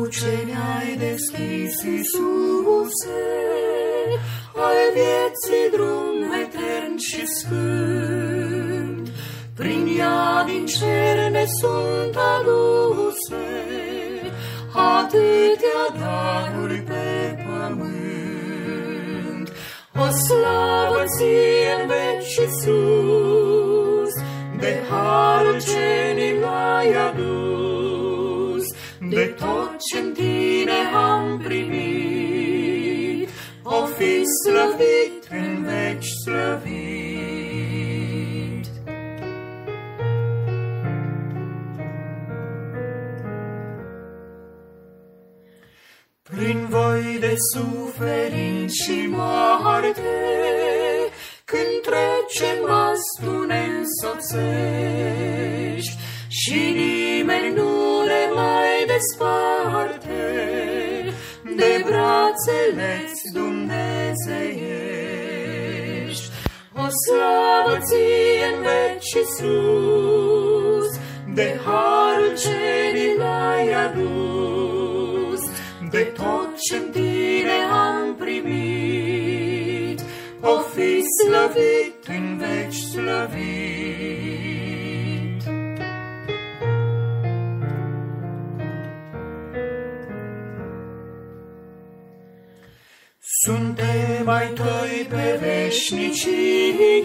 ce ne-ai deschis, Iisuse, al vieții drum etern și sfânt, prin ea din cer ne sunt aduse atâtea daruri pe pământ. O slavă ție în veci, Iisus, de harul ce ni l-ai adus, de tot ce-n tine am primit, o fi slăvit în veci slăvit. Prin voi de suferinți și moarte, când trecem azi tu ne însoțești și nimeni nu ne mai desparte de brațele-ți dumnezeiești. O slavă ție în veci, Iisus, de harul ce ni l-ai adus, de tot ce-n tine am primit, o fi slăvit în veci slăvit. Suntem ai tăi pe veșnicie,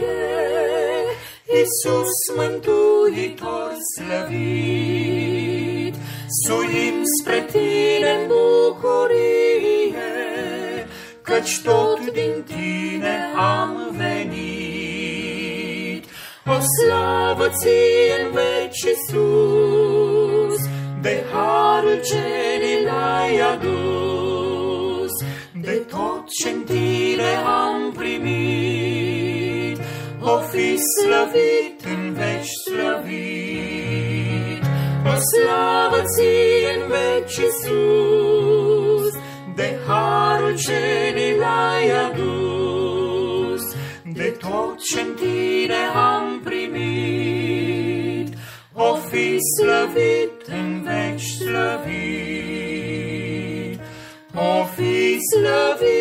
Iisus Mântuitor slăvit, suim spre tine în bucurie, căci tot din tine am venit. O slavă ție în veci, Iisus, de harul ce ni l-ai adus, de tot ce-n tine am primit, o fi slăvit în veci slăvit. O slavă ție în veci, Iisus, de harul ce ni l-ai adus, de tot ce-n tine am primit, o fi slăvit în veci slăvit, o fi slăvit